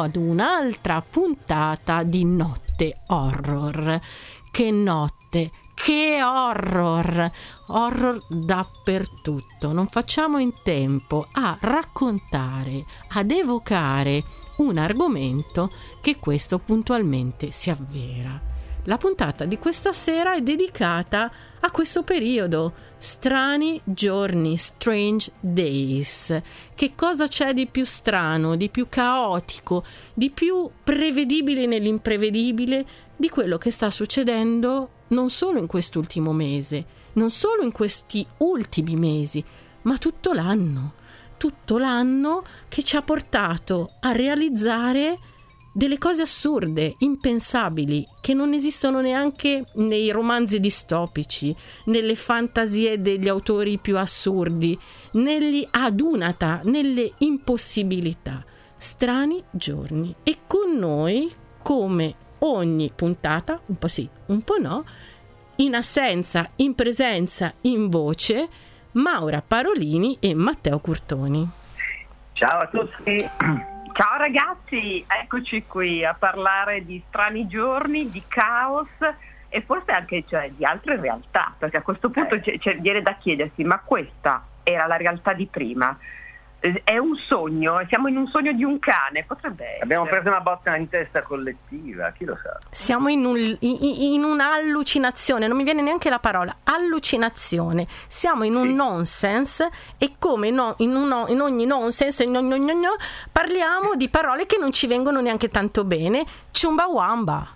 ad un'altra puntata di Notte Horror. Che notte, che horror! Horror dappertutto. Non facciamo in tempo a raccontare, ad evocare un argomento che questo puntualmente si avvera. La puntata di questa sera è dedicata a questo periodo, strani giorni, strange days. Che cosa c'è di più strano, di più caotico, di più prevedibile nell'imprevedibile di quello che sta succedendo non solo in quest'ultimo mese, non solo in questi ultimi mesi, ma tutto l'anno che ci ha portato a realizzare delle cose assurde, impensabili, che non esistono neanche nei romanzi distopici, nelle fantasie degli autori più assurdi, negli adunata, nelle impossibilità. Strani giorni. E con noi, come ogni puntata, un po' sì, un po' no, in assenza, in presenza, in voce, Maura Parolini e Matteo Curtoni. Ciao a tutti. Ciao ragazzi, eccoci qui a parlare di strani giorni, di caos e forse anche di altre realtà, perché a questo punto viene da chiedersi, ma questa era la realtà di prima? È un sogno? Siamo in un sogno di un cane? Potrebbe essere. Abbiamo preso una botta in testa collettiva, chi lo sa? Siamo in un'allucinazione, non mi viene neanche la parola, allucinazione. Siamo in un nonsense e come in ogni nonsense parliamo di parole che non ci vengono neanche tanto bene. Chumbawamba.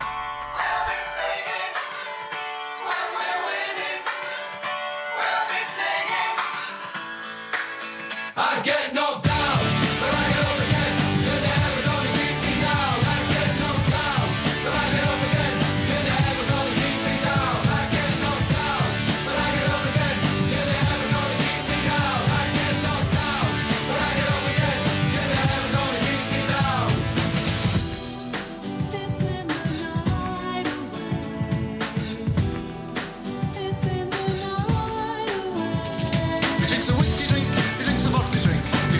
I get knocked down, but I get up again. You're never gonna keep me down. I get knocked down, but I get up again. You're never gonna keep me down. I get knocked down, but I get up again. You're never gonna keep me down. I get knocked down, but I get up again. You're never gonna keep me down. It's in the night away. It's in the night away. He drinks a whiskey drink, he drinks a vodka drink.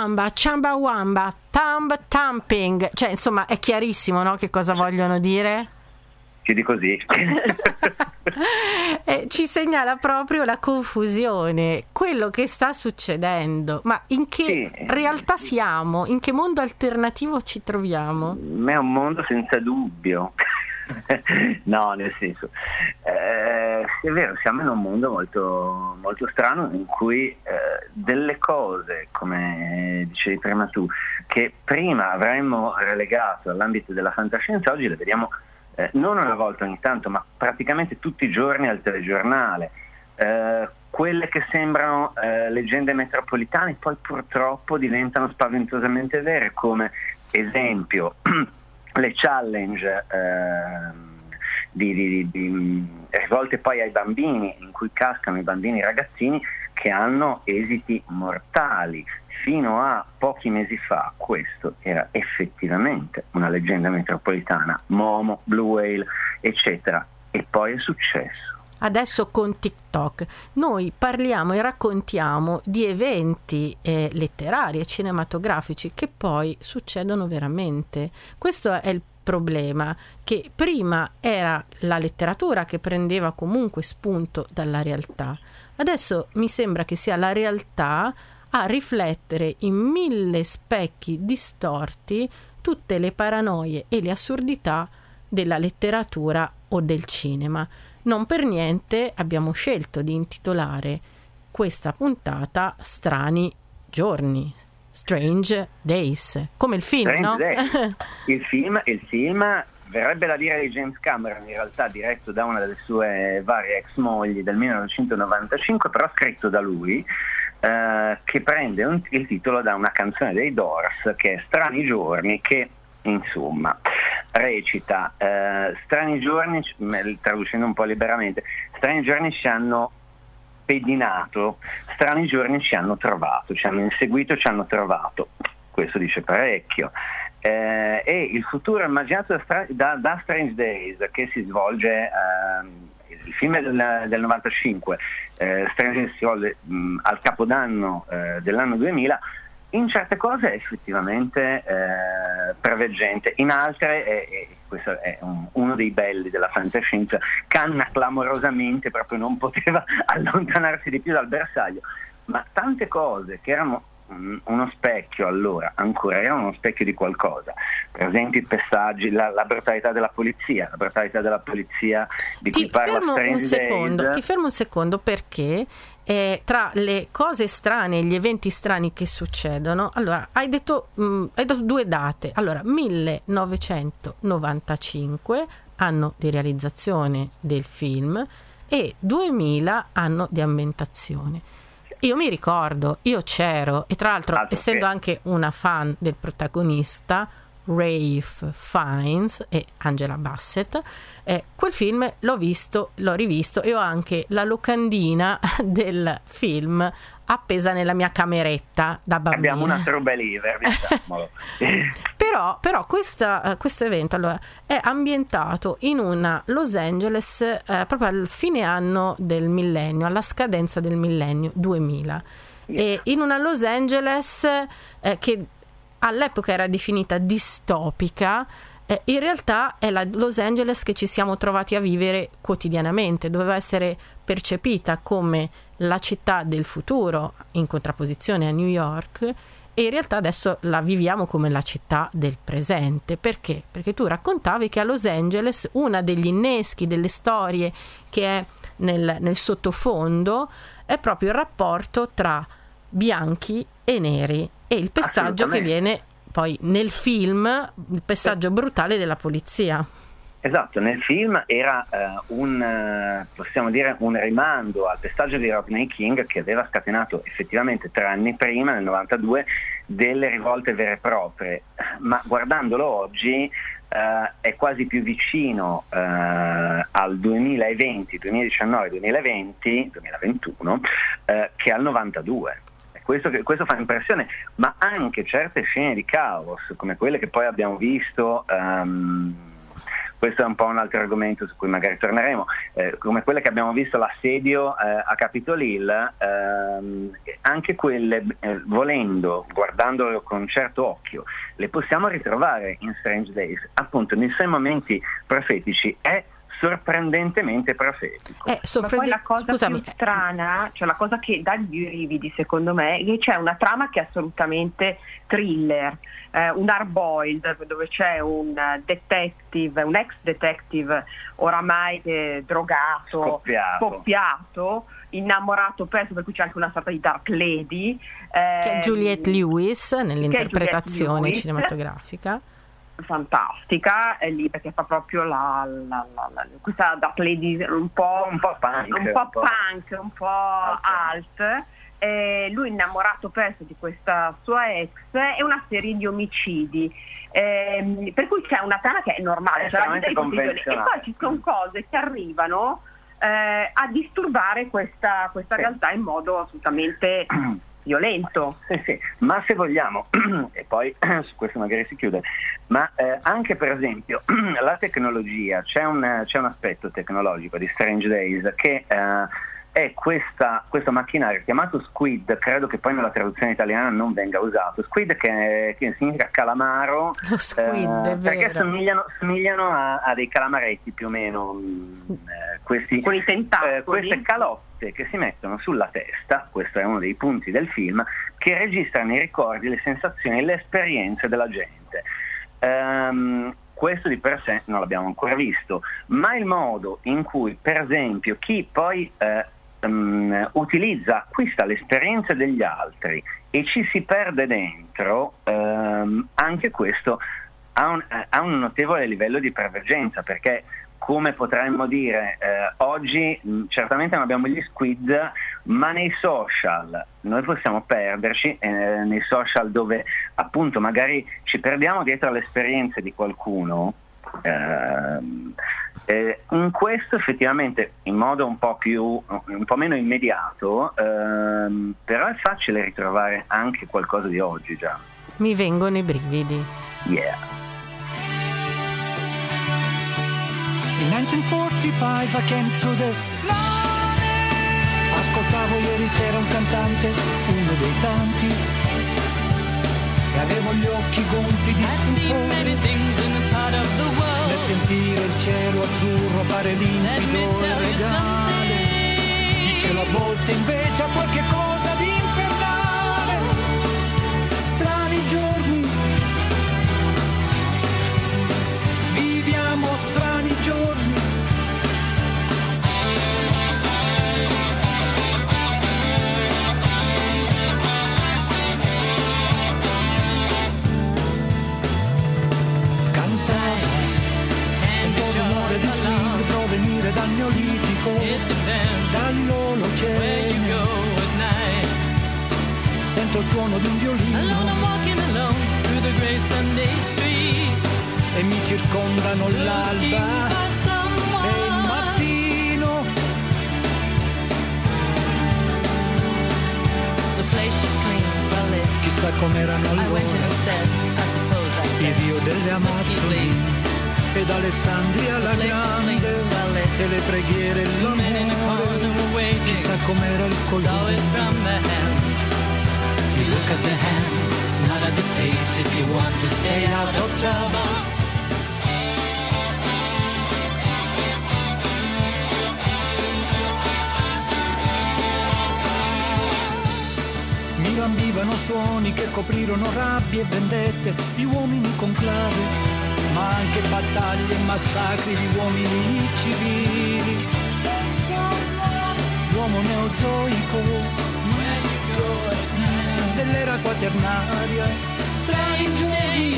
Wamba, Chamba Wamba, Thumb Thumping, cioè insomma è chiarissimo, no, che cosa vogliono dire? Più di così. Ci segnala proprio la confusione, quello che sta succedendo. Ma in che realtà siamo? In che mondo alternativo ci troviamo? Ma è un mondo senza dubbio. No, nel senso, è vero, siamo in un mondo molto, molto strano in cui delle cose, come dicevi prima tu, che prima avremmo relegato all'ambito della fantascienza, oggi le vediamo non una volta ogni tanto, ma praticamente tutti i giorni al telegiornale. Quelle che sembrano leggende metropolitane poi purtroppo diventano spaventosamente vere, come esempio le challenge rivolte poi ai bambini, in cui cascano i bambini ragazzini che hanno esiti mortali. Fino a pochi mesi fa questo era effettivamente una leggenda metropolitana, Momo, Blue Whale, eccetera, e poi è successo. Adesso con TikTok noi parliamo e raccontiamo di eventi letterari e cinematografici che poi succedono veramente. Questo è il problema, che prima era la letteratura che prendeva comunque spunto dalla realtà. Adesso mi sembra che sia la realtà a riflettere in 1000 specchi distorti tutte le paranoie e le assurdità della letteratura o del cinema. Non per niente abbiamo scelto di intitolare questa puntata Strani giorni, Strange Days, come il film, Strange no? Days. Il film verrebbe da dire di James Cameron, in realtà diretto da una delle sue varie ex mogli del 1995, però scritto da lui, che prende il titolo da una canzone dei Doors che è Strani giorni, che insomma recita strani giorni, traducendo un po' liberamente, strani giorni ci hanno pedinato, strani giorni ci hanno trovato, ci hanno inseguito, ci hanno trovato. Questo dice parecchio. E il futuro immaginato da Strange Days, che si svolge, il film è del 95, Strange Days si svolge al capodanno dell'anno 2000, in certe cose è effettivamente preveggente, in altre, questo è uno dei belli della fantascienza, canna clamorosamente, proprio non poteva allontanarsi di più dal bersaglio, ma tante cose che erano uno specchio allora, ancora era uno specchio di qualcosa, per esempio i pestaggi, la brutalità della polizia di cui parla Strange Days. Ti fermo un secondo perché tra le cose strane e gli eventi strani che succedono, allora hai detto due date, allora 1995 anno di realizzazione del film e 2000 anno di ambientazione. Io mi ricordo, io c'ero, e tra l'altro essendo anche una fan del protagonista Ralph Fiennes e Angela Bassett, quel film l'ho rivisto e ho anche la locandina del film appesa nella mia cameretta da bambina. Abbiamo una trouble-lever, diciamolo. Però questo evento allora è ambientato in una Los Angeles proprio al fine anno del millennio, alla scadenza del millennio 2000, e in una Los Angeles che all'epoca era definita distopica, in realtà è la Los Angeles che ci siamo trovati a vivere quotidianamente, doveva essere percepita come la città del futuro in contrapposizione a New York, e in realtà adesso la viviamo come la città del presente. Perché? Perché tu raccontavi che a Los Angeles una degli inneschi delle storie che è nel sottofondo è proprio il rapporto tra bianchi e neri e il pestaggio che viene poi nel film, il pestaggio brutale della polizia. Esatto, nel film era possiamo dire un rimando al pestaggio di Rodney King, che aveva scatenato effettivamente 3 anni prima, nel 92, delle rivolte vere e proprie, ma guardandolo oggi è quasi più vicino al 2020, 2019, 2020, 2021 che al 92. Questo fa impressione, ma anche certe scene di caos, come quelle che poi abbiamo visto questo è un po' un altro argomento su cui magari torneremo, come quelle che abbiamo visto, l'assedio a Capitol Hill, anche quelle, volendo, guardandolo con un certo occhio, le possiamo ritrovare in Strange Days, appunto nei suoi momenti profetici. È sorprendentemente profetico. Ma poi la cosa più strana, cioè la cosa che dà gli brividi secondo me, è che c'è una trama che è assolutamente thriller, un hard-boiled, dove c'è un detective, un ex detective oramai drogato, scoppiato, innamorato perso, per cui c'è anche una sorta di dark lady. Che è Juliette Lewis nell'interpretazione cinematografica. Fantastica, è lì perché fa proprio questa dark lady un po' punk, un po' alt. Lui innamorato perso di questa sua ex e una serie di omicidi, per cui c'è una trama che è normale, cioè la vita di tutti i giorni, e poi ci sono cose che arrivano a disturbare questa realtà in modo assolutamente violento. Sì. Ma se vogliamo, e poi su questo magari si chiude, ma anche per esempio la tecnologia, c'è un aspetto tecnologico di Strange Days che è questo macchinario chiamato Squid, credo che poi nella traduzione italiana non venga usato, Squid che significa calamaro, Squid, è perché vero. somigliano a dei calamaretti più o meno, questi, con i tentacoli, queste calotte che si mettono sulla testa. Questo è uno dei punti del film, che registrano i ricordi, le sensazioni e le esperienze della gente. Questo di per sé non l'abbiamo ancora visto, ma il modo in cui per esempio chi poi acquista l'esperienza degli altri e ci si perde dentro, anche questo ha un notevole livello di pervergenza, perché come potremmo dire, oggi certamente non abbiamo gli squid, ma nei social noi possiamo perderci, nei social dove appunto magari ci perdiamo dietro alle esperienze di qualcuno. In questo effettivamente in modo un po' meno immediato, però è facile ritrovare anche qualcosa di oggi già. Mi vengono i brividi. Yeah. In 1945 I came to this planet. Ascoltavo ieri sera un cantante, uno dei tanti, e avevo gli occhi gonfi di stupore nel sentire il cielo azzurro pare limpido e regale. Il cielo a volte invece ha qualche cosa di infernale. Strani giorni, viviamo strani giorni. Di swing provenire dal Neolitico, dall'Olocene. Sento il suono di un violino e mi circondano l'alba e il mattino. Chissà com'erano allora i rio delle Amazzoni ed Alessandria la Grande e le preghiere e l'amore. Chissà com'era il colore. You look at the hands, not at the face, if you want to stay out of trouble. Mi lambivano suoni che coprirono rabbie e vendette di uomini con clave, ma anche battaglie e massacri di uomini civili. L'uomo neozoico dell'era quaternaria. Strani giorni,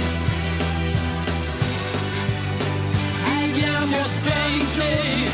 viviamo strani giorni.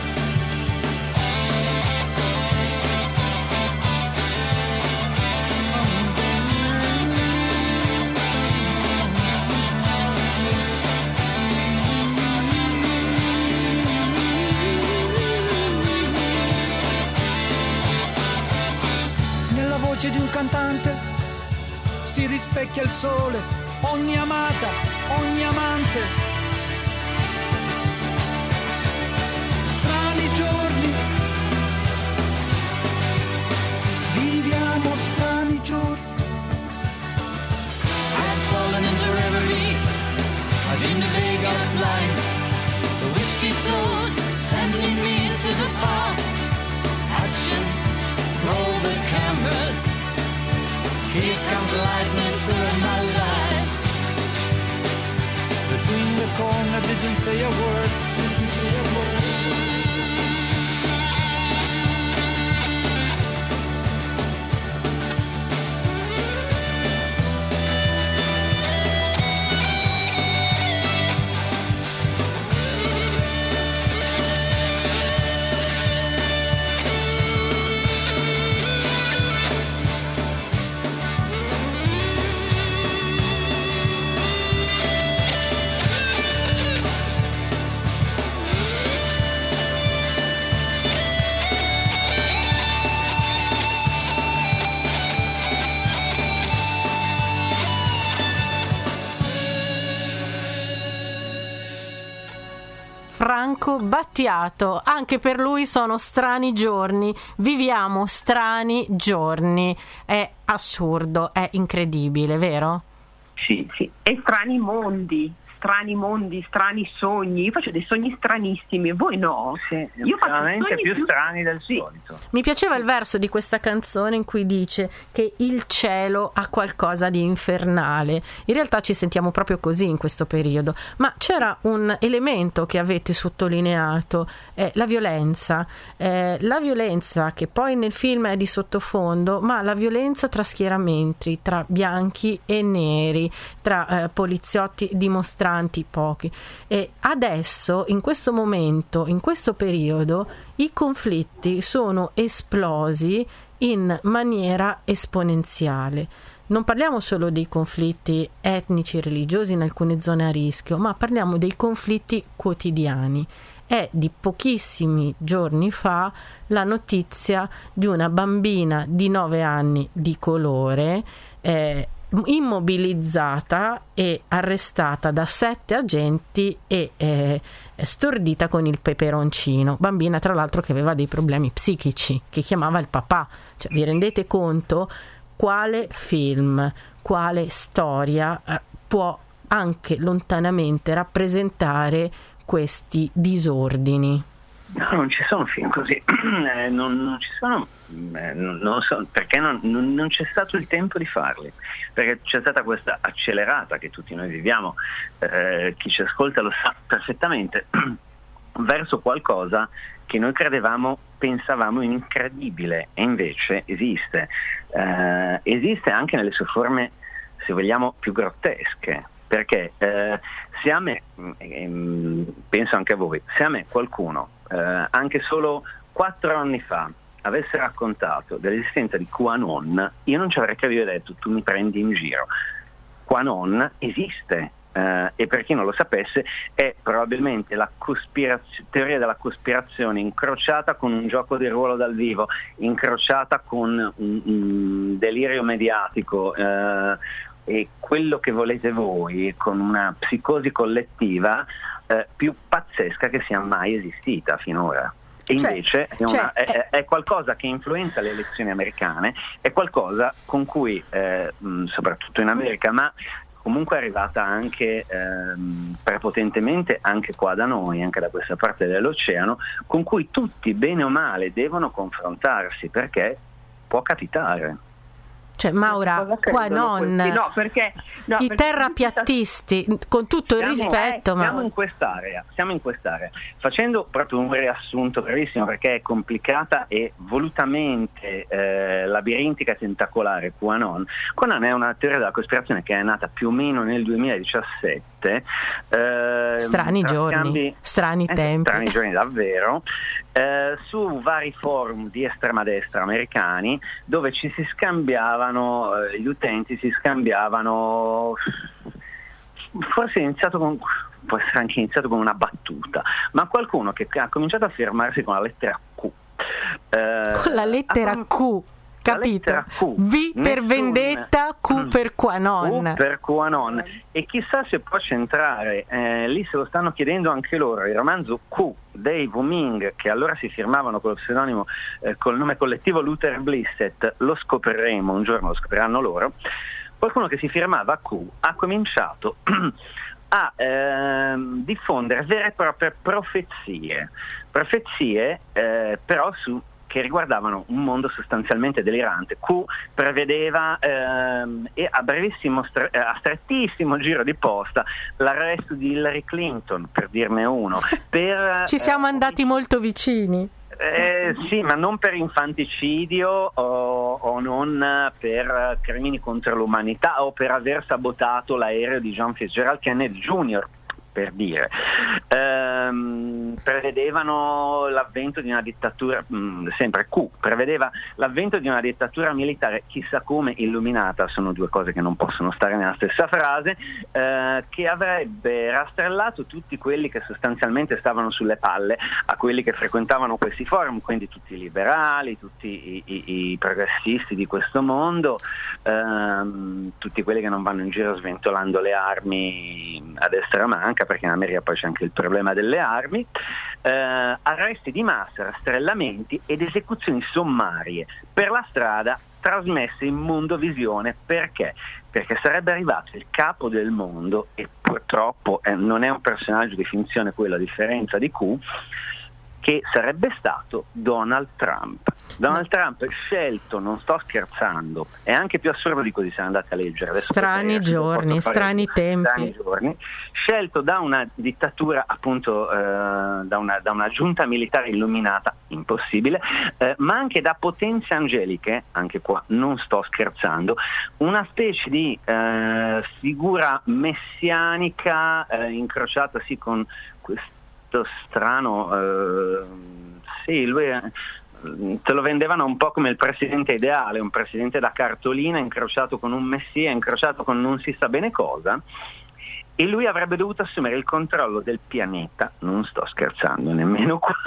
Di un cantante si rispecchia il sole, ogni amata, ogni amante. didn't say a word. Franco Battiato, anche per lui sono strani giorni, viviamo strani giorni, è assurdo, è incredibile, vero? Sì, e strani mondi, strani sogni. Io faccio dei sogni stranissimi, voi no? Sì, Io faccio veramente sogni più strani del solito. Mi piaceva il verso di questa canzone in cui dice che il cielo ha qualcosa di infernale. In realtà ci sentiamo proprio così in questo periodo, ma c'era un elemento che avete sottolineato, la violenza. La violenza che poi nel film è di sottofondo, ma la violenza tra schieramenti, tra bianchi e neri, tra poliziotti dimostranti pochi. E adesso, in questo momento, in questo periodo, i conflitti sono esplosi in maniera esponenziale. Non parliamo solo dei conflitti etnici e religiosi in alcune zone a rischio, ma parliamo dei conflitti quotidiani. È di pochissimi giorni fa la notizia di una bambina di 9 anni di colore immobilizzata e arrestata da 7 agenti e stordita con il peperoncino. Bambina tra l'altro che aveva dei problemi psichici, che chiamava il papà. Cioè, vi rendete conto quale film, quale storia può anche lontanamente rappresentare questi disordini? No, non ci sono film così, non ci sono, non so perché non c'è stato il tempo di farli, perché c'è stata questa accelerata che tutti noi viviamo, chi ci ascolta lo sa perfettamente, verso qualcosa che noi pensavamo incredibile, e invece esiste anche nelle sue forme, se vogliamo, più grottesche. Perché se a me, penso anche a voi, se a me qualcuno anche solo 4 anni fa avesse raccontato dell'esistenza di QAnon, io non ci avrei capito e detto tu mi prendi in giro. QAnon esiste, e per chi non lo sapesse è probabilmente la teoria della cospirazione incrociata con un gioco di ruolo dal vivo, incrociata con un delirio mediatico, e quello che volete voi, con una psicosi collettiva più pazzesca che sia mai esistita finora. E invece è qualcosa che influenza le elezioni americane, è qualcosa con cui, soprattutto in America, ma comunque è arrivata anche prepotentemente anche qua da noi, anche da questa parte dell'oceano, con cui tutti, bene o male, devono confrontarsi, perché può capitare. Cioè, Maura, QAnon, i terrapiattisti, con tutto il rispetto, siamo in quest'area, facendo proprio un riassunto brevissimo, perché è complicata e volutamente labirintica e tentacolare. QAnon è una teoria della cospirazione che è nata più o meno nel 2017, strani giorni, strani tempi, strani giorni davvero, su vari forum di estrema destra americani, dove ci si scambiavano, gli utenti si scambiavano, può essere anche iniziato con una battuta, ma qualcuno che ha cominciato a firmarsi con la lettera Q. Con la lettera Q, capito? V per vendetta, Q per QAnon. Q per QAnon. E chissà se può centrare, lì se lo stanno chiedendo anche loro, il romanzo Q dei Wu Ming, che allora si firmavano col pseudonimo, col nome collettivo Luther Blissett, lo scopriremo un giorno, lo scopriranno loro. Qualcuno che si firmava Q ha cominciato a diffondere vere e proprie profezie però su che riguardavano un mondo sostanzialmente delirante. Q prevedeva e a brevissimo, a strettissimo giro di posta l'arresto di Hillary Clinton, per dirne uno. Ci siamo andati molto vicini. Sì, ma non per infanticidio o non per crimini contro l'umanità o per aver sabotato l'aereo di John Fitzgerald Kennedy Jr., per dire. Prevedevano l'avvento di una dittatura, sempre Q, prevedeva l'avvento di una dittatura militare, chissà come illuminata, sono due cose che non possono stare nella stessa frase, che avrebbe rastrellato tutti quelli che sostanzialmente stavano sulle palle a quelli che frequentavano questi forum, quindi tutti i liberali, tutti i progressisti di questo mondo, tutti quelli che non vanno in giro sventolando le armi a destra e a manca, perché in America poi c'è anche il problema delle armi, arresti di massa, rastrellamenti ed esecuzioni sommarie per la strada trasmesse in mondovisione. Perché? Perché sarebbe arrivato il capo del mondo, e purtroppo non è un personaggio di finzione quello, a differenza di Q, che sarebbe stato Donald Trump. Donald Trump scelto, non sto scherzando, è anche più assurdo di così se andate a leggere. Adesso strani giorni, strani tempi. Scelto da una dittatura, appunto, da una giunta militare illuminata, impossibile, ma anche da potenze angeliche, anche qua non sto scherzando, una specie di figura messianica incrociata sì con questo strano, sì, lui te lo vendevano un po' come il presidente ideale, un presidente da cartolina incrociato con un messia, incrociato con non si sa bene cosa, e lui avrebbe dovuto assumere il controllo del pianeta, non sto scherzando nemmeno qua,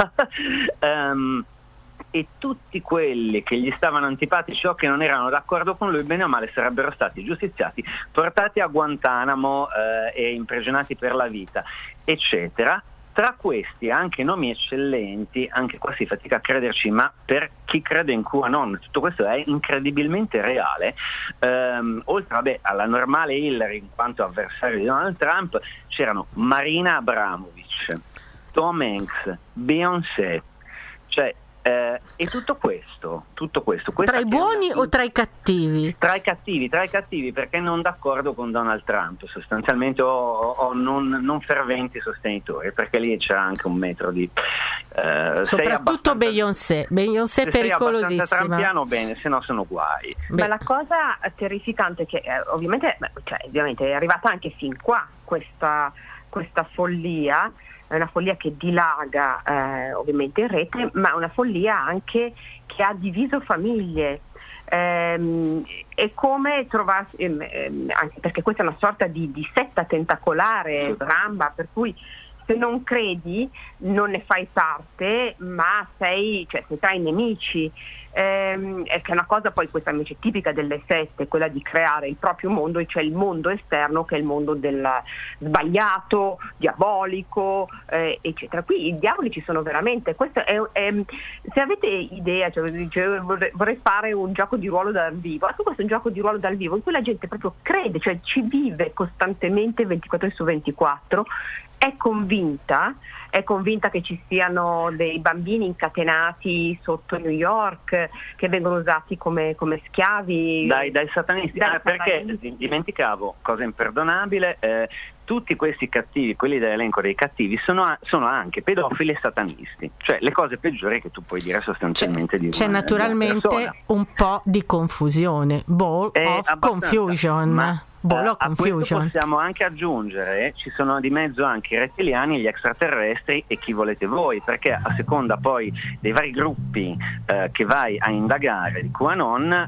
e tutti quelli che gli stavano antipatici o che non erano d'accordo con lui, bene o male sarebbero stati giustiziati, portati a Guantanamo e imprigionati per la vita, eccetera. Tra questi anche nomi eccellenti, anche qua si fatica a crederci, ma per chi crede in QAnon tutto questo è incredibilmente reale. Oltre alla normale Hillary in quanto avversario di Donald Trump, c'erano Marina Abramovic, Tom Hanks, Beyoncé, cioè e tutto questo tra i buoni o tra i cattivi? Tra i cattivi, perché non d'accordo con Donald Trump sostanzialmente, o non ferventi sostenitori, perché lì c'era anche un metro di soprattutto Beyoncé pericolosissima. Se trampiano bene, se no sono guai. Ma la cosa terrificante che ovviamente è arrivata anche fin qua questa follia. È una follia che dilaga ovviamente in rete, ma una follia anche che ha diviso famiglie. È come trovarsi, anche perché questa è una sorta di setta tentacolare, bramba, per cui se non credi non ne fai parte, ma sei tra i nemici. Che è una cosa poi questa invece tipica delle sette, quella di creare il proprio mondo, e cioè il mondo esterno che è il mondo del sbagliato, diabolico, eccetera. Qui i diavoli ci sono veramente. Questo se avete idea, vorrei fare un gioco di ruolo dal vivo. Ecco, questo è un gioco di ruolo dal vivo in cui la gente proprio crede, cioè ci vive costantemente 24 ore su 24, è convinta che ci siano dei bambini incatenati sotto New York che vengono usati come schiavi dai satanisti, perché dimenticavo, cosa imperdonabile, tutti questi cattivi, quelli dell'elenco dei cattivi, sono anche pedofili e satanisti, cioè le cose peggiori che tu puoi dire sostanzialmente di una c'è naturalmente persona. Un po' di confusione, ball of confusion. A questo possiamo anche aggiungere, ci sono di mezzo anche i rettiliani, gli extraterrestri e chi volete voi, perché a seconda poi dei vari gruppi che vai a indagare di QAnon,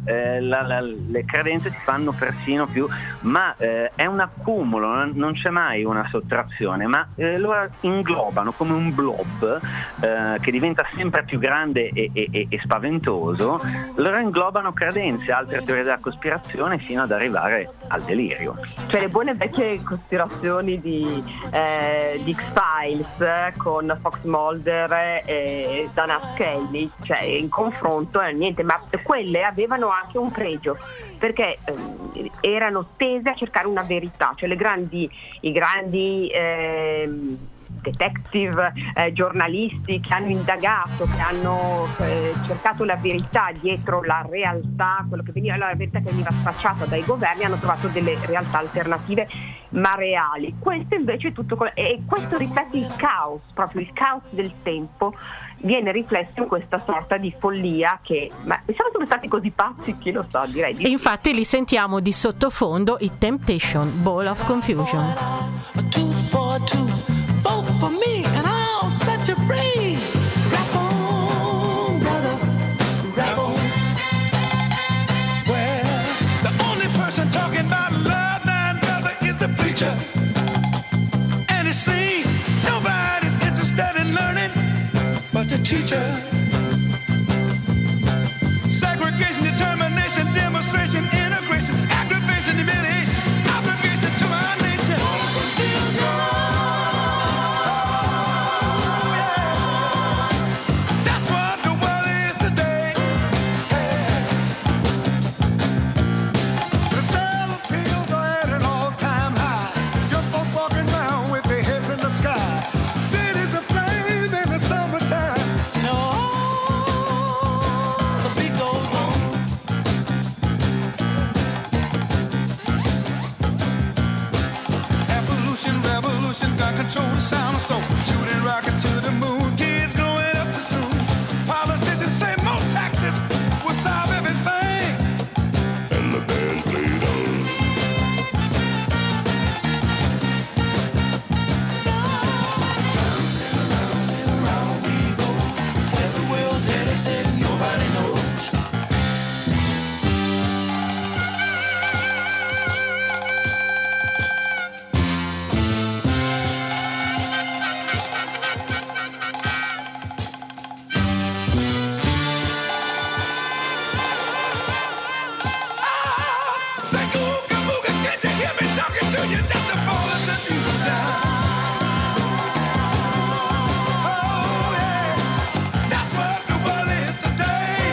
le credenze si fanno persino più, ma è un accumulo, non c'è mai una sottrazione, ma lo inglobano come un blob che diventa sempre più grande e spaventoso, loro inglobano credenze, altre teorie della cospirazione, fino ad arrivare al delirio. Cioè le buone vecchie cospirazioni di X-Files con Fox Mulder e Dana Scully, cioè in confronto niente, ma quelle avevano anche un pregio, perché erano tese a cercare una verità, cioè i grandi detective, giornalisti che hanno indagato, che hanno cercato la verità dietro la realtà, la verità che veniva spacciata dai governi, hanno trovato delle realtà alternative ma reali. Questo invece è tutto, e questo riflette il caos, proprio il caos del tempo viene riflesso in questa sorta di follia che, ma sono stati così pazzi, chi lo sa, direi di E infatti li sentiamo di sottofondo, i Temptation, Ball of Confusion. A tooth for a tooth, vote for me and I'll set you free. Rap on, brother, rap on. Well, the only person talking about love, man, brother, is the preacher. And it seems nobody's interested in learning but the teacher. Segregation, determination, demonstration, integration, aggravation, humiliation, obligation to our nation. That's what the world is today. The sale of pills are at an all-time high. Young folks walking around with their heads in the sky. Cities aflame in the summertime. The beat goes on. Evolution, revolution, got control the sound of soul. Shooting rockets to the moon, kids growing up too soon. Politicians say more taxes will solve everything. And the band played on. Where the world's headed, nobody knows. Like ooga booga, can't you hear me talking to you? Just a ball of the future. Oh yeah, that's what the world is today.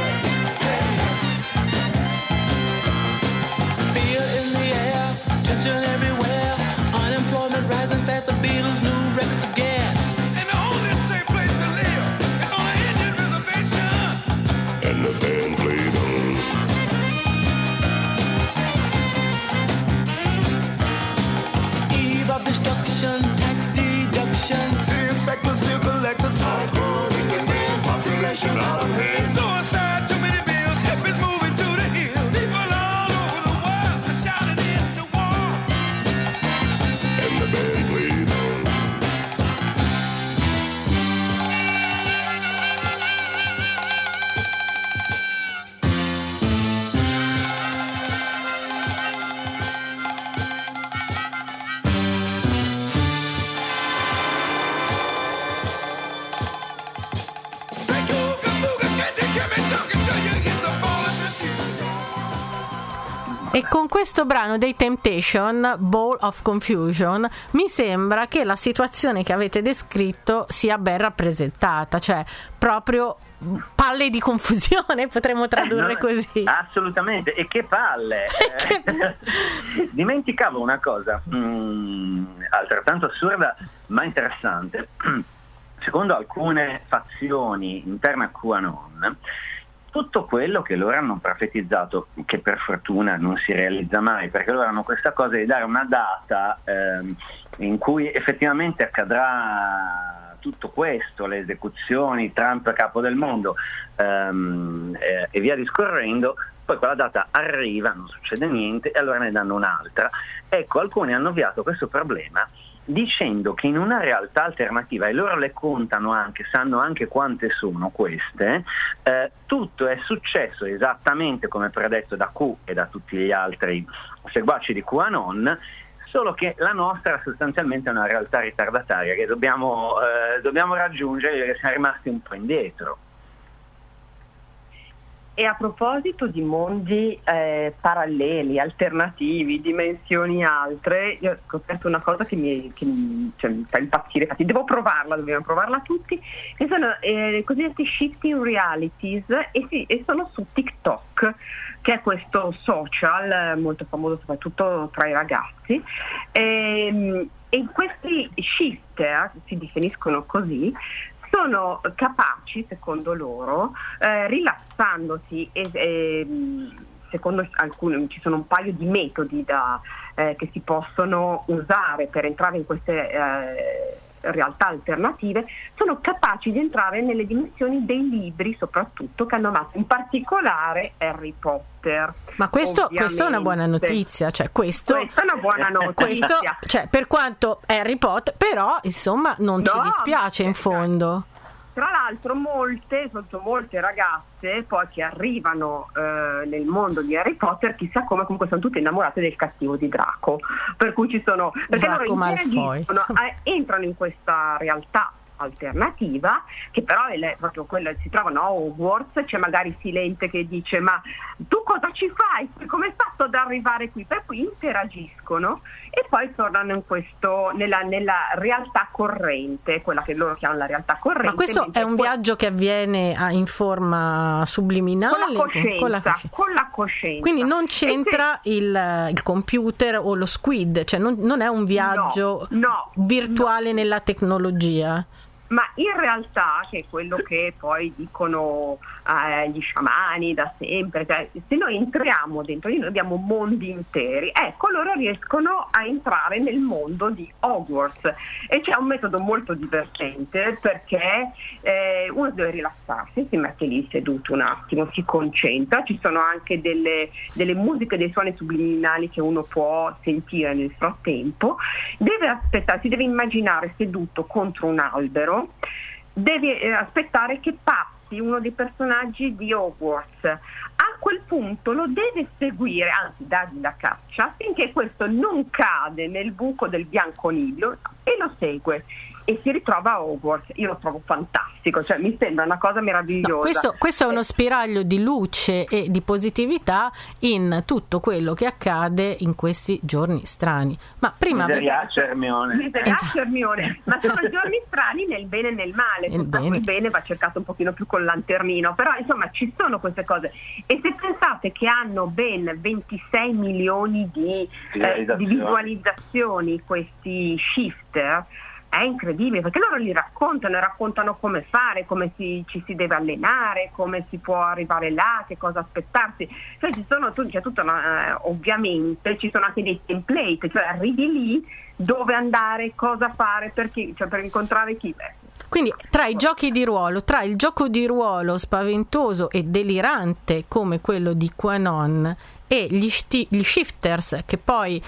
Fear in the air, tension everywhere. Unemployment rising fast, the Beatles' new records of gas. And the only safe place to live is on an Indian reservation. And the band played on. Eve of destruction, tax deductions. See inspectors, bill collectors. Population out of hand. Suicide, too many bills. Hippies moving to the hill. People all over the world are shouting in the war. And the band played on. Like ooga booga, can't you hear me talking to you? It's a ball of the future. E con questo brano dei Temptation, Ball of Confusion, mi sembra che la situazione che avete descritto sia ben rappresentata, cioè proprio palle di confusione, potremmo tradurre No, così. Assolutamente, e che palle! Dimenticavo una cosa altrettanto assurda ma interessante. Secondo alcune fazioni interne a QAnon, tutto quello che loro hanno profetizzato, che per fortuna non si realizza mai, perché loro hanno questa cosa di dare una data in cui effettivamente accadrà tutto questo, le esecuzioni, Trump capo del mondo e via discorrendo. Poi quella data arriva, non succede niente e allora ne danno un'altra. Ecco, alcuni hanno avviato questo problema dicendo che in una realtà alternativa, e loro le contano anche, sanno anche quante sono queste, tutto è successo esattamente come predetto da Q e da tutti gli altri seguaci di QAnon, solo che la nostra sostanzialmente è una realtà ritardataria che dobbiamo raggiungere, perché siamo rimasti un po' indietro. E a proposito di mondi paralleli, alternativi, dimensioni altre, io ho scoperto una cosa che mi fa impazzire, infatti devo provarla, dobbiamo provarla tutti, che sono cosiddetti shifting realities e sono su TikTok. che è questo social molto famoso soprattutto tra i ragazzi, e questi shifter, si definiscono così, sono capaci, secondo loro, rilassandosi secondo alcuni, ci sono un paio di metodi che si possono usare per entrare in queste realtà alternative, sono capaci di entrare nelle dimensioni dei libri, soprattutto, che hanno amato, in particolare Harry Potter. Ma questo è una buona notizia, cioè questa è una buona notizia. Cioè, per quanto Harry Potter, però insomma non ci dispiace in fondo. Tra l'altro molte ragazze poi che arrivano nel mondo di Harry Potter, chissà come, comunque sono tutte innamorate del cattivo di Draco, per cui ci sono, perché Draco loro interagiscono, entrano in questa realtà alternativa, che però è proprio quella, si trovano a Hogwarts, c'è magari Silente che dice: ma tu cosa ci fai? Come hai fatto ad arrivare qui? Per cui interagiscono e poi tornano in nella realtà corrente, quella che loro chiamano la realtà corrente. Ma questo è un viaggio che avviene in forma subliminale? Con la coscienza. Quindi non c'entra il computer o lo squid, cioè non è un viaggio virtuale nella tecnologia. Ma in realtà, che è quello che poi dicono gli sciamani da sempre, cioè, se noi entriamo dentro di noi abbiamo mondi interi, ecco, loro riescono a entrare nel mondo di Hogwarts, e c'è un metodo molto divertente, perché uno deve rilassarsi, si mette lì seduto un attimo, si concentra, ci sono anche delle musiche, dei suoni subliminali che uno può sentire nel frattempo, deve aspettare, si deve immaginare seduto contro un albero, deve aspettare che passi uno dei personaggi di Hogwarts. A quel punto lo deve seguire, anzi dargli la caccia, finché questo non cade nel buco del bianconiglio, e lo segue e si ritrova a Hogwarts. Io lo trovo fantastico, cioè mi sembra una cosa meravigliosa. No, questo è uno spiraglio di luce e di positività in tutto quello che accade in questi giorni strani. Ma prima Hermione, ma sono giorni strani nel bene e nel male. Il bene va cercato un pochino più col lanternino, però insomma ci sono queste cose, e se pensate che hanno ben 26 milioni di visualizzazioni questi shifter, è incredibile, perché loro li raccontano come fare, come ci si deve allenare, come si può arrivare là, che cosa aspettarsi. Cioè c'è tutta ovviamente ci sono anche dei template, cioè arrivi lì, dove andare, cosa fare, per incontrare chi. Quindi tra i giochi di ruolo, tra il gioco di ruolo spaventoso e delirante come quello di QAnon e gli shifters che poi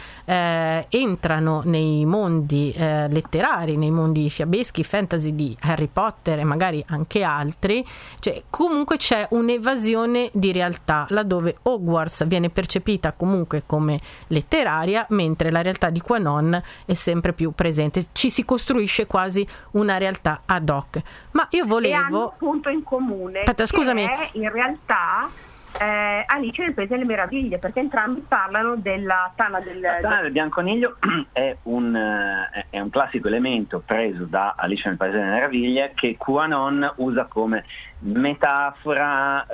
entrano nei mondi letterari, nei mondi fiabeschi, fantasy di Harry Potter e magari anche altri, cioè comunque c'è un'evasione di realtà, laddove Hogwarts viene percepita comunque come letteraria, mentre la realtà di QAnon è sempre più presente, ci si costruisce quasi una realtà ad hoc. Ma io volevo... E hanno un punto in comune. Aspetta, scusami. Che è in realtà Alice nel Paese delle Meraviglie, perché entrambi parlano della tana del bianconiglio. È un classico elemento preso da Alice nel Paese delle Meraviglie, che QAnon usa come metafora,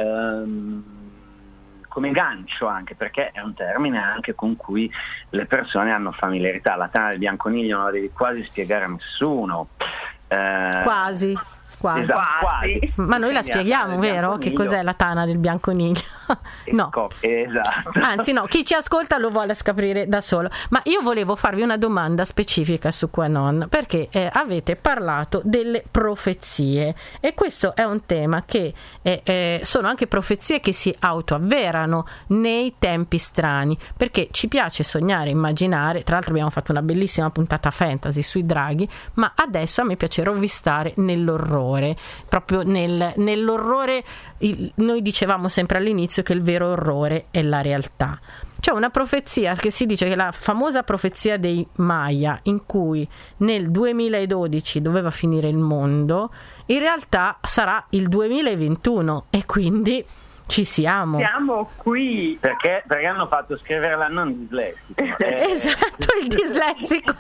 come gancio, anche perché è un termine anche con cui le persone hanno familiarità. La tana del bianconiglio non la devi quasi spiegare a nessuno. Quasi. Esatto, quasi. Ma noi la spieghiamo, vero? Che cos'è la tana del bianconiglio? No. Esatto. Anzi no, chi ci ascolta lo vuole scoprire da solo. Ma io volevo farvi una domanda specifica su QAnon, perché avete parlato delle profezie, e questo è un tema che sono anche profezie che si autoavverano nei tempi strani, perché ci piace sognare, immaginare. Tra l'altro abbiamo fatto una bellissima puntata fantasy sui draghi, ma adesso a me piace rovistare nell'orrore, proprio nell'orrore. Noi dicevamo sempre all'inizio che il vero orrore è la realtà. C'è una profezia che si dice, che la famosa profezia dei Maya, in cui nel 2012 doveva finire il mondo, in realtà sarà il 2021, e quindi ci siamo qui perché hanno fatto scriverla non dislessico. Esatto, il dislessico.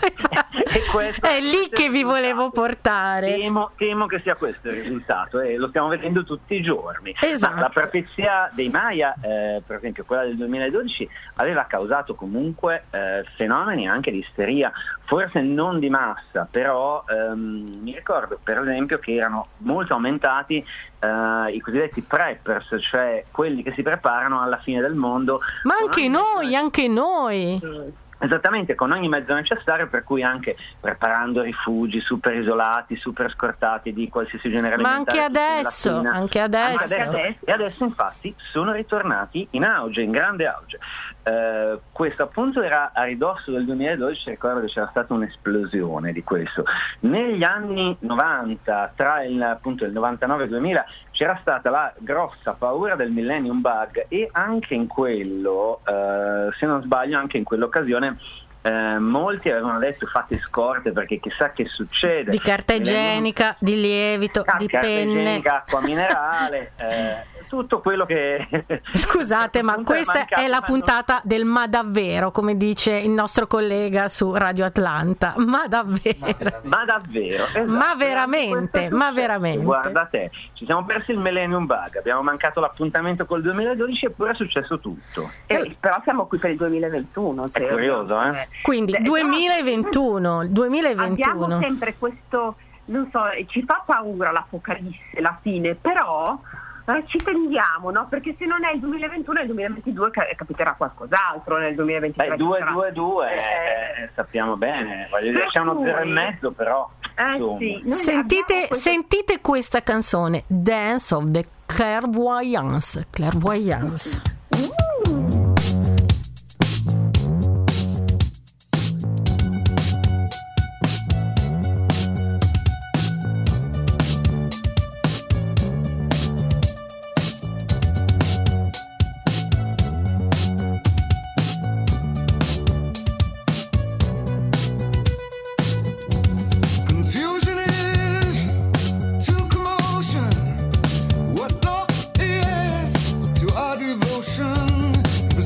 E questo È lì che vi volevo portare. Temo che sia questo il risultato e lo stiamo vedendo tutti i giorni. Esatto. Ma la profezia dei Maya, per esempio quella del 2012, aveva causato comunque fenomeni anche di isteria, forse non di massa, però mi ricordo per esempio che erano molto aumentati i cosiddetti preppers, cioè quelli che si preparano alla fine del mondo. Ma anche noi. Esattamente, con ogni mezzo necessario, per cui anche preparando rifugi super isolati, super scortati di qualsiasi genere Ma alimentare. anche adesso. E adesso infatti sono ritornati in auge, in grande auge. Questo appunto era a ridosso del 2012, ricordo che c'era stata un'esplosione di questo. Negli anni 90, tra il 99 e il 2000, c'era stata la grossa paura del Millennium Bug e anche in quello, se non sbaglio, anche in quell'occasione molti avevano detto fate scorte perché chissà che succede. Di carta igienica, di lievito, di carta penne. igienica, acqua minerale, tutto quello che... Scusate, ma questa è la puntata del ma davvero, come dice il nostro collega su Radio Atlanta. Ma davvero. Ma davvero, esatto. Ma veramente, ma veramente. Guarda te, ci siamo persi il Millennium Bug, abbiamo mancato l'appuntamento col 2012 eppure è successo tutto. Però siamo qui per il 2021. È curioso, eh? Quindi 2021. Abbiamo sempre questo, non so, ci fa paura l'apocalisse, la fine, però ci tendiamo, no? Perché se non è il 2021 è il 2022 capiterà qualcos'altro nel 2023. 222 sappiamo bene, voglio dire, c'è uno 0,5 però. Sì, Sentite questa canzone, Dance of the Clairvoyance. Confusion is to commotion what love is to our devotion.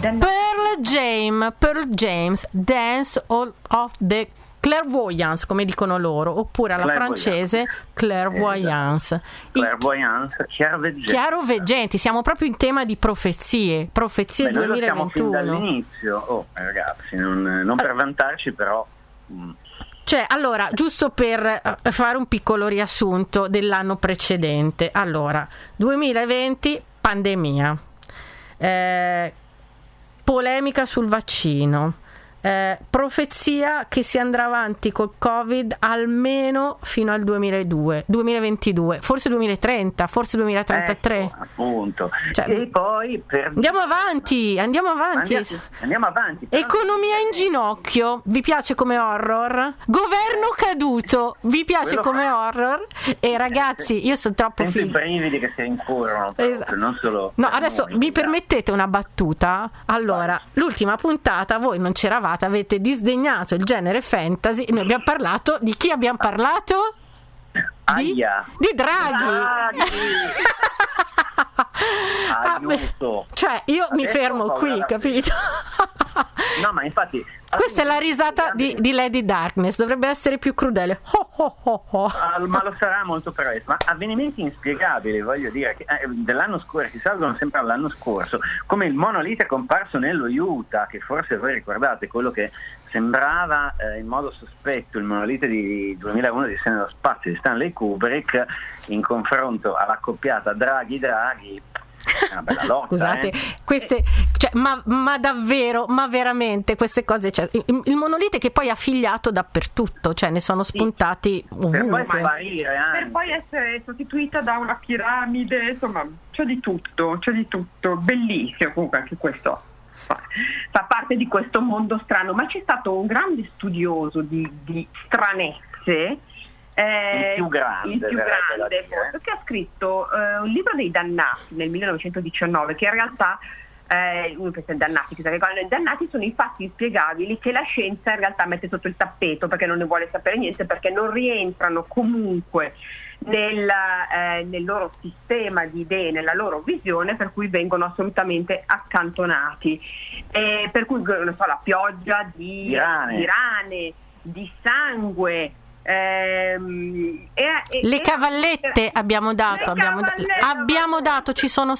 Pearl James, Dance of the Clairvoyance, come dicono loro, oppure alla francese Clairvoyance. Clairvoyance, Chiaroveggenti, siamo proprio in tema di profezie 2021. Noi lo siamo fin dall'inizio, ragazzi, non per vantarci, però. Cioè, allora, giusto per fare un piccolo riassunto dell'anno precedente. Allora, 2020, pandemia, polemica sul vaccino, profezia che si andrà avanti col Covid almeno fino al 2022, forse 2030, forse 2033. Appunto. Cioè, e poi andiamo avanti. Economia in ginocchio, vi piace come horror? Governo caduto, vi piace come horror? E ragazzi, io sono troppo i brividi che si rincorrono, esatto. Non solo. No, adesso mi permettete una battuta? Allora, l'ultima puntata voi non c'eravate, avete disdegnato il genere fantasy. Noi abbiamo parlato di chi abbiamo parlato? Di Draghi. Cioè, io mi fermo qui, capito? No, ma infatti questa è la risata di Lady Darkness, dovrebbe essere più crudele. Ma lo sarà molto presto. Ma avvenimenti inspiegabili, voglio dire, che dell'anno scorso, si salgono sempre all'anno scorso, come il monolite comparso nello Utah, che forse voi ricordate, quello che sembrava in modo sospetto il monolite di 2001 di Nello spazio di Stanley Kubrick, in confronto all'accoppiata Draghi. Una bella lotta, scusate, queste, cioè, ma davvero, ma veramente queste cose, cioè, il monolite che poi ha figliato dappertutto, cioè ne sono spuntati ovunque, per poi essere sostituita da una piramide, insomma c'è di tutto, bellissimo. Comunque anche questo fa parte di questo mondo strano, ma c'è stato un grande studioso di stranezze, il più grande forse, che ha scritto un libro dei dannati nel 1919, che in realtà uno pensa ai dannati, i dannati sono i fatti inspiegabili che la scienza in realtà mette sotto il tappeto perché non ne vuole sapere niente, perché non rientrano comunque nel loro sistema di idee, nella loro visione, per cui vengono assolutamente accantonati, per cui non so, la pioggia di rane, di sangue, le cavallette abbiamo dato, ci sono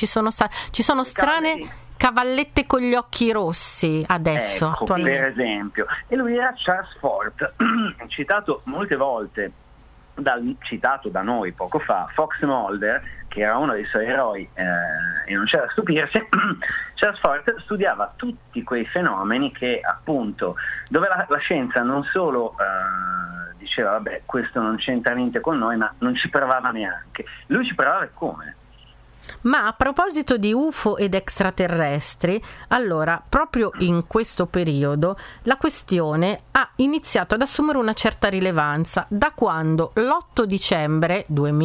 strane cavallette con gli occhi rossi adesso, attualmente. Per esempio, e lui era Charles Fort, citato molte volte, citato da noi poco fa, Fox Mulder, che era uno dei suoi eroi, e non c'è da stupirsi. Charles Fort studiava tutti quei fenomeni che appunto, dove la scienza non solo diceva vabbè, questo non c'entra niente con noi, ma non ci provava neanche. Lui ci provava come? Ma a proposito di UFO ed extraterrestri, allora, proprio in questo periodo la questione ha iniziato ad assumere una certa rilevanza da quando l'8 dicembre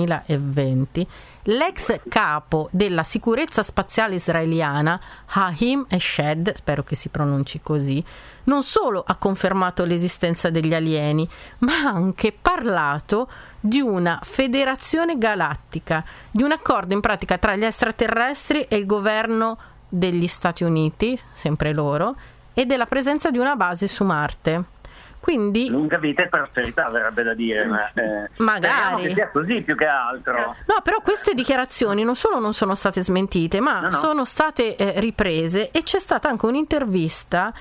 2020 l'ex capo della sicurezza spaziale israeliana Haim Eshed, spero che si pronunci così, non solo ha confermato l'esistenza degli alieni, ma ha anche parlato di una federazione galattica, di un accordo in pratica tra gli extraterrestri e il governo degli Stati Uniti, sempre loro, e della presenza di una base su Marte. Quindi lunga vita e prosperità, verrebbe da dire, ma magari che sia così più che altro. No, però queste dichiarazioni non solo non sono state smentite, ma sono state riprese, e c'è stata anche un'intervista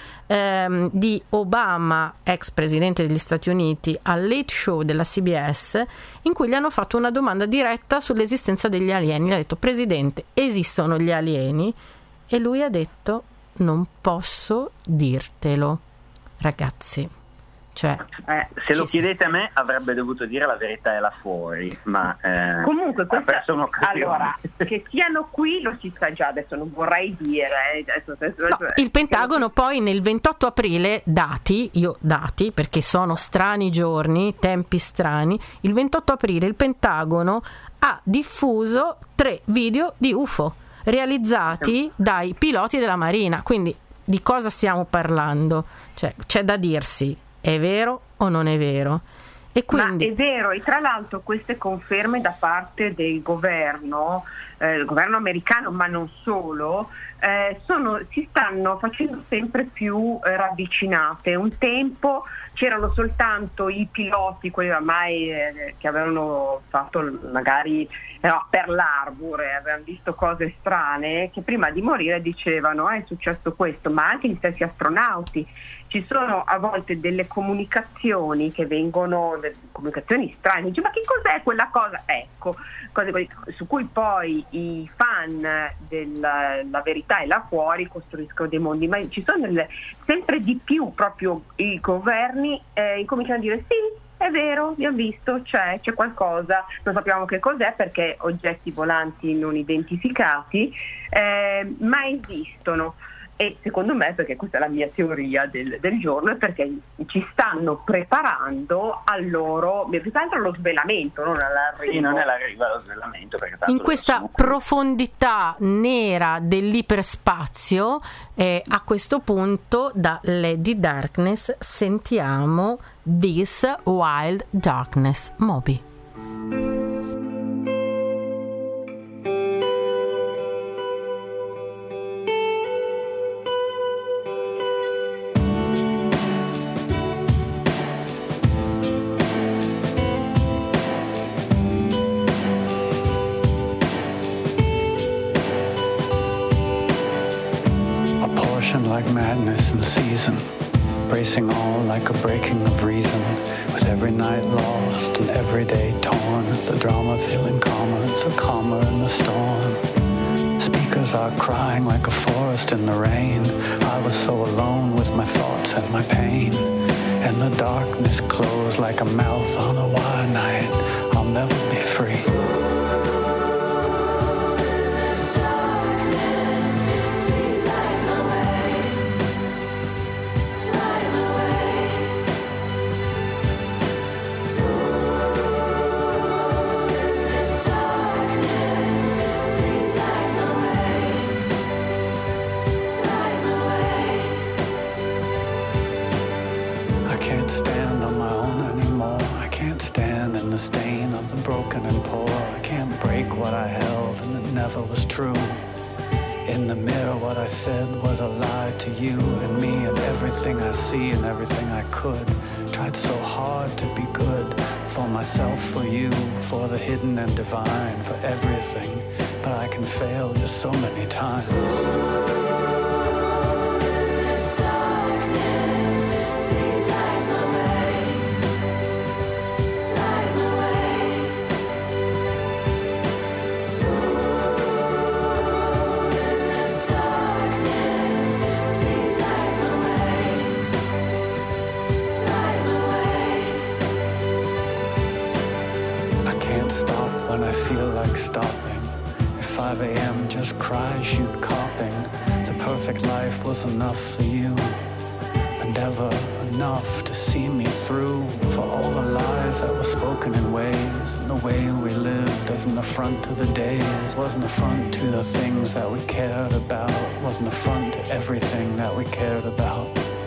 di Obama, ex presidente degli Stati Uniti, al Late Show della CBS, in cui gli hanno fatto una domanda diretta sull'esistenza degli alieni. Gli ha detto: Presidente, esistono gli alieni? E lui ha detto: non posso dirtelo, ragazzi. Cioè, se lo chiedete a me, avrebbe dovuto dire la verità è là fuori, ma comunque allora, che siano qui lo si sa già, adesso non vorrei dire il Pentagono poi nel 28 aprile dati perché sono strani giorni, tempi strani, il 28 aprile il Pentagono ha diffuso 3 video di UFO realizzati dai piloti della Marina. Quindi di cosa stiamo parlando? Cioè, c'è da dirsi: è vero o non è vero? E quindi Ma è vero, e tra l'altro queste conferme da parte del governo americano, ma non solo, si stanno facendo sempre più ravvicinate. Un tempo c'erano soltanto i piloti, quelli ormai che avevano fatto magari a Pearl Harbor, avevano visto cose strane, che prima di morire dicevano è successo questo, ma anche gli stessi astronauti. Ci sono a volte delle comunicazioni che vengono, comunicazioni strane, dice, ma che cos'è quella cosa? Ecco, cose su cui poi i fan della verità e là fuori costruiscono dei mondi, ma ci sono sempre di più proprio i governi incominciano a dire sì, è vero, abbiamo visto, c'è qualcosa, non sappiamo che cos'è perché oggetti volanti non identificati, ma esistono. E secondo me, perché questa è la mia teoria del giorno, è perché ci stanno preparando al loro, più che altro allo svelamento, non all'arrivo. Sì, non è l'arrivo, allo svelamento. Perché tanto in questa profondità nera dell'iperspazio, a questo punto da Lady Darkness sentiamo This Wild Darkness, Moby. Like madness in season, bracing all like a breaking of reason, with every night lost and every day torn, the drama feeling calmer, so calmer in the storm. Speakers are crying like a forest in the rain. I was so alone with my thoughts and my pain, and the darkness closed like a mouth on a wild night. I'll never be free. In the mirror what I said was a lie to you and me and everything I see and everything I could. Tried so hard to be good for myself, for you, for the hidden and divine, for everything, but I can fail just so many times. Stopping at 5 a.m. just cries you copping. The perfect life was enough for you, but never enough to see me through. For all the lies that were spoken in ways, and the way we lived as an affront to the days. Wasn't affront to the things that we cared about, wasn't affront to everything that we cared about.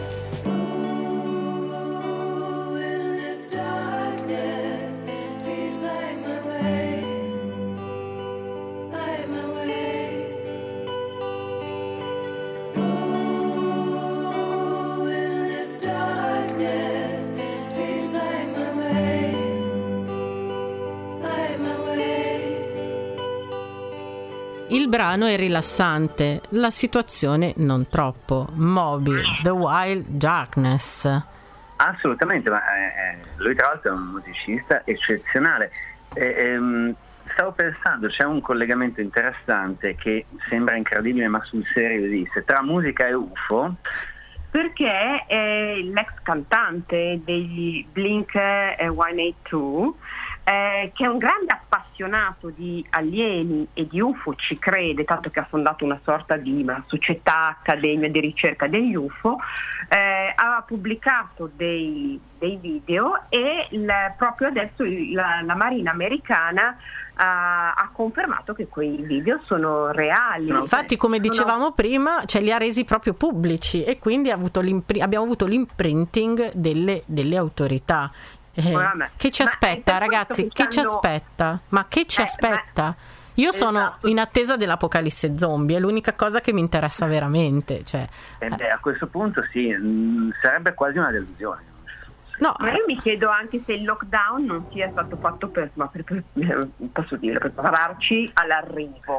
Il brano è rilassante, la situazione non troppo. Moby, The Wild Darkness. Assolutamente, ma lui tra l'altro è un musicista eccezionale. Stavo pensando, c'è un collegamento interessante che sembra incredibile ma sul serio esiste, tra musica e UFO. Perché l'ex cantante degli Blink-182, che è un grande appassionato di alieni e di UFO, ci crede, tanto che ha fondato una sorta di una società, accademia di ricerca degli UFO, ha pubblicato dei video e proprio adesso la Marina americana ha confermato che quei video sono reali. Infatti, come dicevamo prima, li ha resi proprio pubblici e quindi abbiamo avuto l'imprinting delle autorità. Vabbè. Che ci Ma aspetta, è per questo ragazzi? che Che ci stanno- aspetta? Ma che ci aspetta? Io sono Esatto. in attesa dell'apocalisse zombie, è l'unica cosa che mi interessa veramente. Cioè, A questo punto sì, sarebbe quasi una delusione. no, Ma io mi chiedo anche se il lockdown non sia stato fatto posso dire, per prepararci all'arrivo.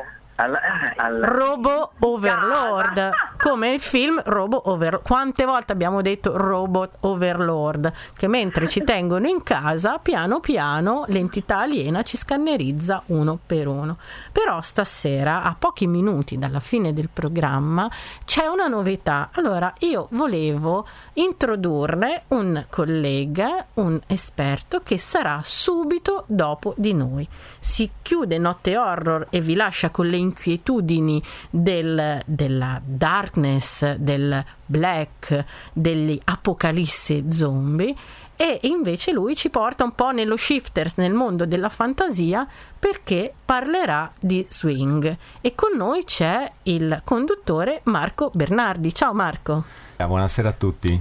Robo Overlord, come il film Robo Overlord. Quante volte abbiamo detto Robot Overlord, che mentre ci tengono in casa, piano piano l'entità aliena ci scannerizza uno per uno. Però stasera, a pochi minuti dalla fine del programma, c'è una novità. Allora io volevo introdurre un collega, un esperto che sarà subito dopo di noi. Si chiude Notte Horror e vi lascia con le inquietudini della darkness, del black, degli apocalisse zombie, e invece lui ci porta un po' nello shifters, nel mondo della fantasia, perché parlerà di swing. E con noi c'è il conduttore Marco Bernardi. Ciao Marco. Buonasera a tutti.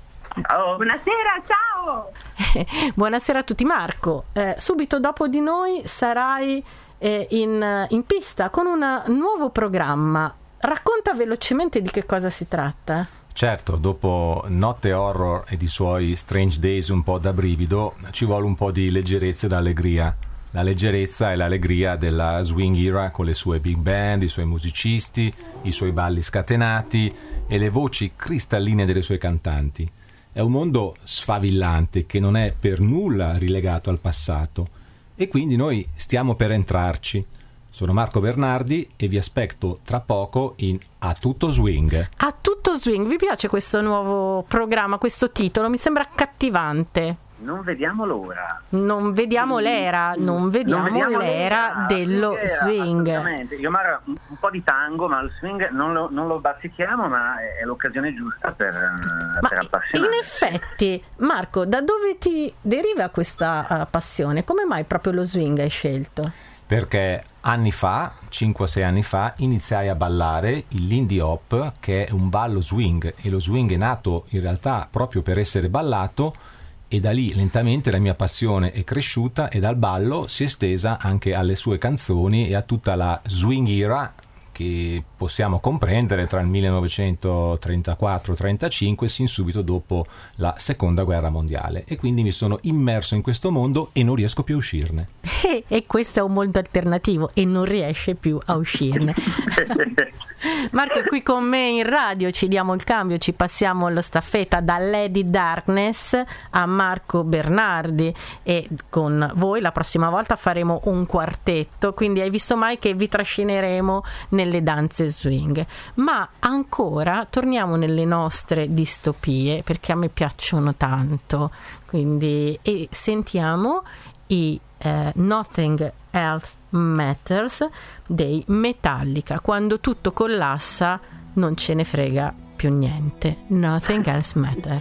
Buonasera, ciao! Buonasera a tutti. Marco, subito dopo di noi sarai in pista con un nuovo programma. Racconta velocemente di che cosa si tratta. Certo, dopo Notte Horror ed i suoi Strange Days un po' da brivido, ci vuole un po' di leggerezza ed allegria. La leggerezza e l'allegria della swing era, con le sue big band, i suoi musicisti, i suoi balli scatenati e le voci cristalline delle sue cantanti. È un mondo sfavillante che non è per nulla rilegato al passato, e quindi noi stiamo per entrarci. Sono Marco Bernardi e vi aspetto tra poco in A Tutto Swing. A Tutto Swing, vi piace questo nuovo programma, questo titolo? Mi sembra accattivante. Non vediamo l'ora. Non vediamo l'era, non vediamo l'era dello swing. Assolutamente. Io Mara, un po' di tango, ma il swing non lo bazzichiamo, ma è l'occasione giusta per appassionarsi. In effetti, Marco, da dove ti deriva questa passione? Come mai proprio lo swing hai scelto? Perché anni fa, 5-6 anni fa, iniziai a ballare il Lindy Hop, che è un ballo swing, e lo swing è nato in realtà proprio per essere ballato, e da lì lentamente la mia passione è cresciuta e dal ballo si è estesa anche alle sue canzoni e a tutta la swing era che possiamo comprendere tra il 1934-35 sin subito dopo la seconda guerra mondiale, e quindi mi sono immerso in questo mondo e non riesco più a uscirne. E questo è un mondo alternativo e non riesce più a uscirne. Marco è qui con me in radio, ci diamo il cambio, ci passiamo la staffetta da Lady Darkness a Marco Bernardi, e con voi la prossima volta faremo un quartetto, quindi hai visto mai che vi trascineremo nelle danze swing. Ma ancora torniamo nelle nostre distopie, perché a me piacciono tanto, quindi, e sentiamo i Nothing Else Matters dei Metallica. Quando tutto collassa non ce ne frega più niente. Nothing Else Matters.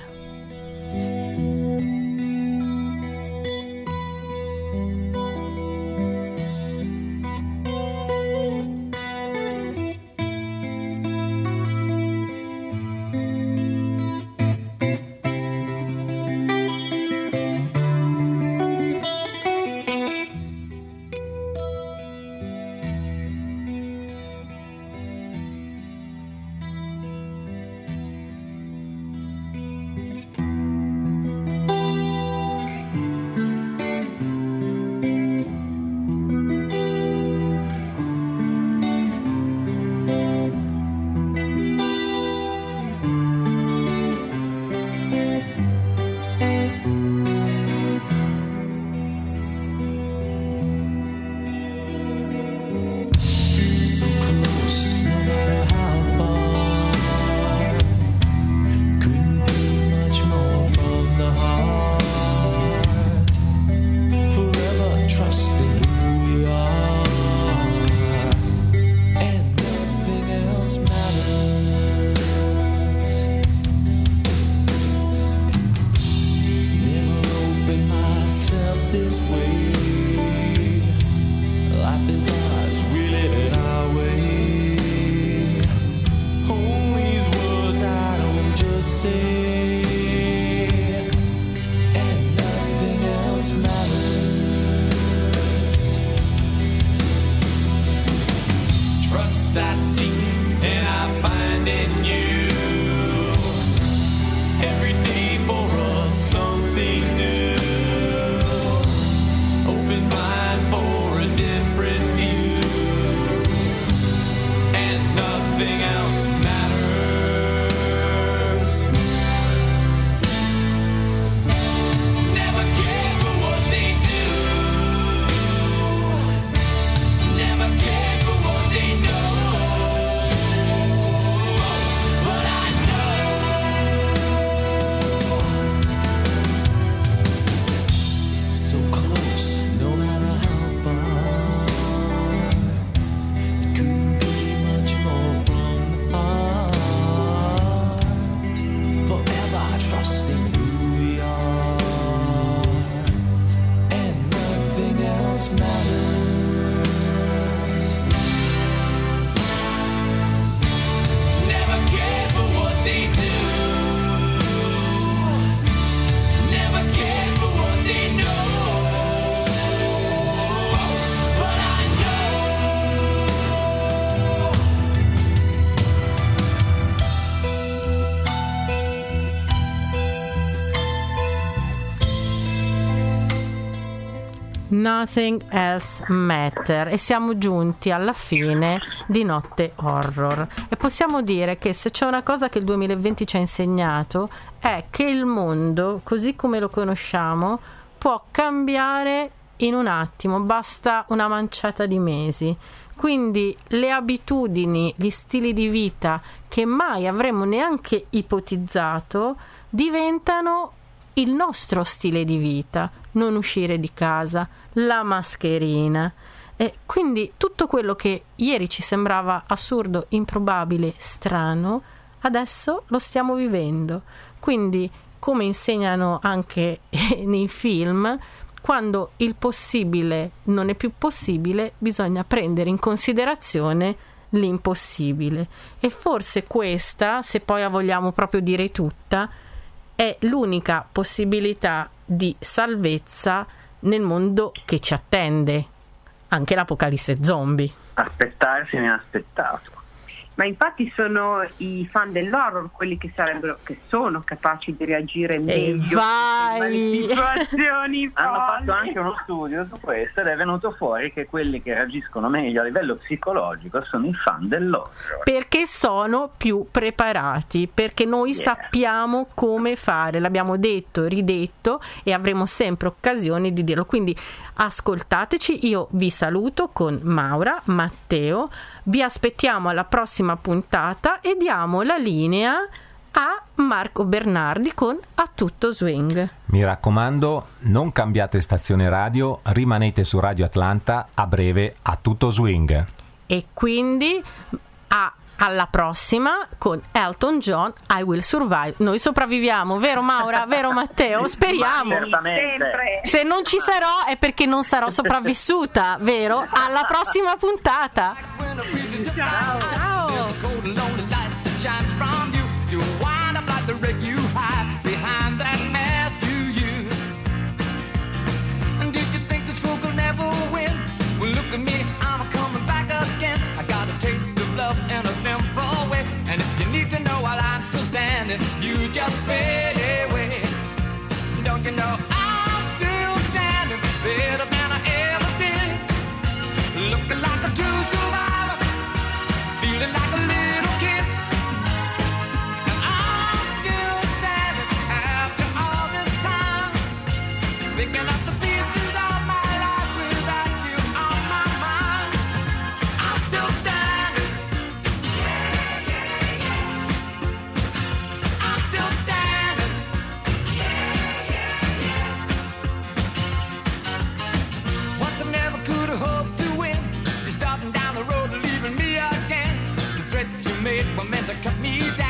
lost I seek and I find in you. Every day for us something new. Open mind for a different view. And nothing else matters. Never care for what they do. Never care for what they know. But I know. So close, no matter how far. It couldn't be much more from the heart. Forever trusting who we are. And nothing else matters. Never care for what they do. Never care for what they know. But I know. Nothing Else Matter, e siamo giunti alla fine di Notte Horror e possiamo dire che se c'è una cosa che il 2020 ci ha insegnato è che il mondo così come lo conosciamo può cambiare in un attimo, basta una manciata di mesi. Quindi le abitudini, gli stili di vita che mai avremmo neanche ipotizzato diventano il nostro stile di vita. Non uscire di casa, la mascherina, e quindi tutto quello che ieri ci sembrava assurdo, improbabile, strano, adesso lo stiamo vivendo. Quindi, come insegnano anche nei film, quando il possibile non è più possibile, bisogna prendere in considerazione l'impossibile. E forse questa, se poi la vogliamo proprio dire tutta, è l'unica possibilità di salvezza nel mondo che ci attende, anche l'apocalisse zombie. Aspettarsi inaspettato. Ma infatti sono i fan dell'horror quelli che sono capaci di reagire meglio alle situazioni Hanno folli. fatto anche uno studio su questo ed è venuto fuori che quelli che reagiscono meglio a livello psicologico sono i fan dell'horror. Perché sono più preparati, perché noi sappiamo come fare, l'abbiamo detto, ridetto e avremo sempre occasione di dirlo. Quindi ascoltateci, io vi saluto con Maura, Matteo, vi aspettiamo alla prossima puntata e diamo la linea a Marco Bernardi con A Tutto Swing. Mi raccomando, non cambiate stazione radio, rimanete su Radio Atlanta, a breve A Tutto Swing. E quindi alla prossima con Elton John, I Will Survive. Noi sopravviviamo, vero Maura, vero Matteo? Speriamo. Certamente. Se non ci sarò è perché non sarò sopravvissuta, vero? Alla prossima puntata. Ciao. In a simple way, and if you need to know while I'm still standing, you just fade away. Don't you know I'm still standing better than I ever did, looking like a true survivor, feeling like a little kid, and I'm still standing after all this time, picking up the pieces of my life without you on my mind. I'm still standing. Were meant to cut me down.